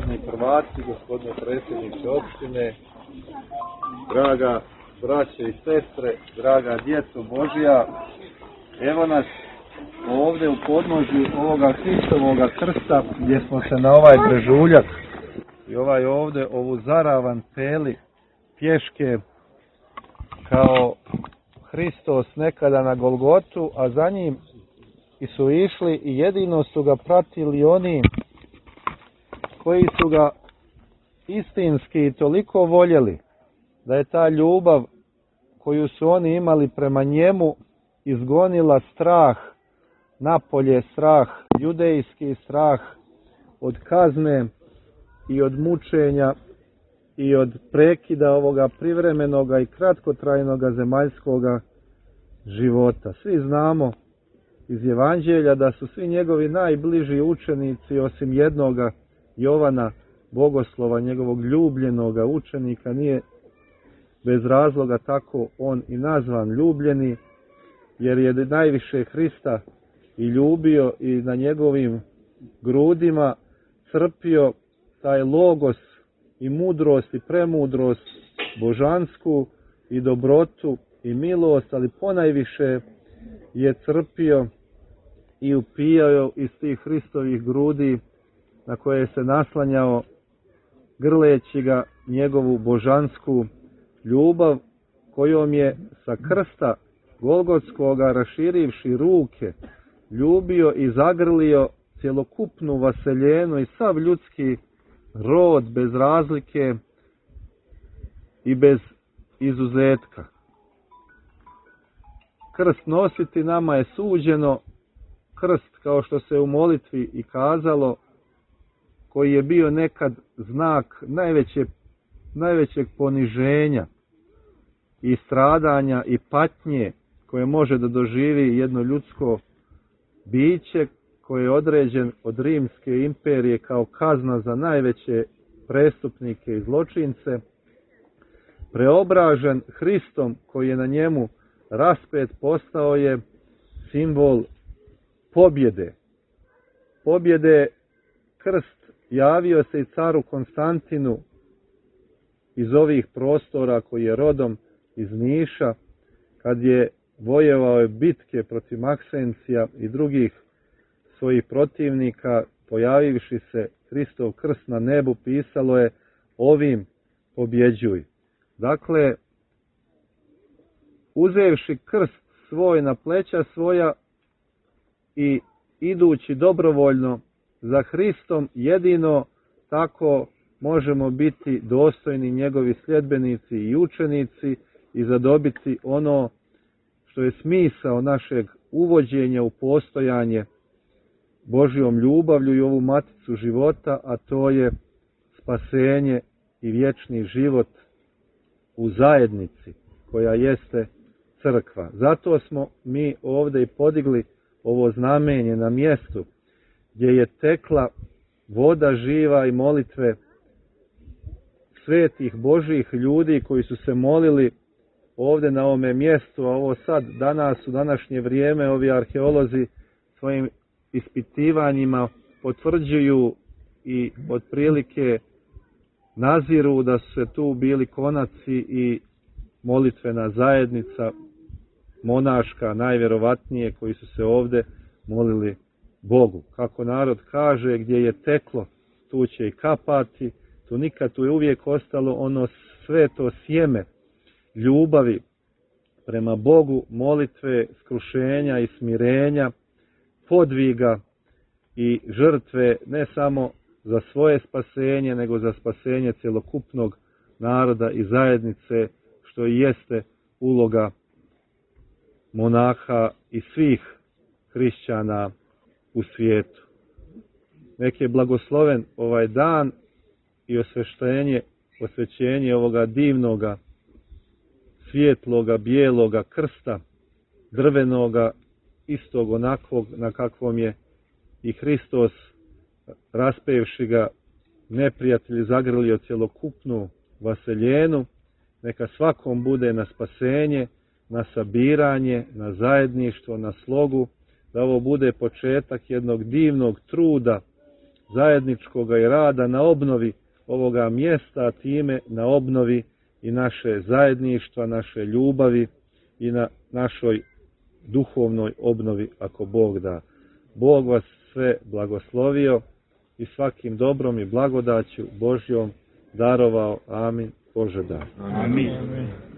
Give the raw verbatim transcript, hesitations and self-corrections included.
poštovani prvaci, gospodine predsjedniče opštine, draga braće i sestre, draga djeco Božja, evo nas ovdje u podnožju ovoga Hristovoga krsta, gdje smo se na ovaj brežuljak i ovaj ovdje ovu zaravan peli pješke kao Hristos nekada na Golgotu, a za njim i su išli i jedino su ga pratili oni koji su ga istinski toliko voljeli da je ta ljubav koju su oni imali prema njemu izgonila strah napolje, strah, judejski strah od kazne i od mučenja i od prekida ovoga privremenoga i kratkotrajnoga zemaljskoga života. Svi znamo iz Evanđelja da su svi njegovi najbliži učenici, osim jednoga Jovana Bogoslova, njegovog ljubljenoga učenika, nije bez razloga tako on i nazvan ljubljeni, jer je najviše Hrista i ljubio i na njegovim grudima crpio taj logos i mudrost i premudrost božansku i dobrotu i milost, ali ponajviše je crpio i upijao iz tih Hristovih grudi na koje se naslanjao, grleći ga njegovu božansku ljubav, kojom je sa krsta Golgotskoga raširivši ruke ljubio i zagrlio cjelokupnu vaseljenu i sav ljudski rod bez razlike i bez izuzetka. Krst nositi nama je suđeno, krst, kao što se u molitvi i kazalo, koji je bio nekad znak najveće, najvećeg poniženja i stradanja i patnje koje može da doživi jedno ljudsko biće, koji je određen od Rimske imperije kao kazna za najveće prestupnike i zločince, preobražen Hristom koji je na njemu raspet, postao je simbol pobjede. Pobjede. Krst javio se i caru Konstantinu iz ovih prostora, koji je rodom iz Niša, kad je vojevao bitke protiv Maksencija i drugih svojih protivnika. Pojavivši se Hristov krst na nebu, pisalo je: ovim pobjeđuj. Dakle, uzevši krst svoj na pleća svoja i idući dobrovoljno za Hristom, jedino tako možemo biti dostojni njegovi sljedbenici i učenici i zadobiti ono što je smisao našeg uvođenja u postojanje Božjom ljubavlju i ovu maticu života, a to je spasenje i vječni život u zajednici koja jeste crkva. Zato smo mi ovdje i podigli ovo znamenje na mjestu gdje je tekla voda živa i molitve svetih Božjih ljudi koji su se molili ovdje na ovome mjestu. A ovo sad, danas, u današnje vrijeme, ovi arheolozi svojim ispitivanjima potvrđuju i otprilike naziru da su se tu bili konaci i molitvena zajednica monaška, najvjerovatnije, koji su se ovdje molili Bogu. Kako narod kaže, gdje je teklo, tu će i kapati, tu nikad, tu je uvijek ostalo ono sveto sjeme ljubavi prema Bogu, molitve, skrušenja i smirenja, podviga i žrtve, ne samo za svoje spasenje, nego za spasenje cjelokupnog naroda i zajednice, što i jeste uloga monaha i svih hrišćana u svijetu. Nek je blagosloven ovaj dan i osveštenje, osvećenje ovoga divnoga, svijetloga, bijeloga krsta, drvenoga, istog onakvog na kakvom je i Hristos, raspevši ga, neprijatelji zagrlio cjelokupnu vaseljenu. Neka svakom bude na spasenje, na sabiranje, na zajedništvo, na slogu, da ovo bude početak jednog divnog truda zajedničkoga i rada na obnovi ovoga mjesta, a time na obnovi i naše zajedništva, naše ljubavi i na našoj duhovnoj obnovi, ako Bog da. Bog vas sve blagoslovio i svakim dobrom i blagodaću Božjom darovao. Amin. Bože da. Amin.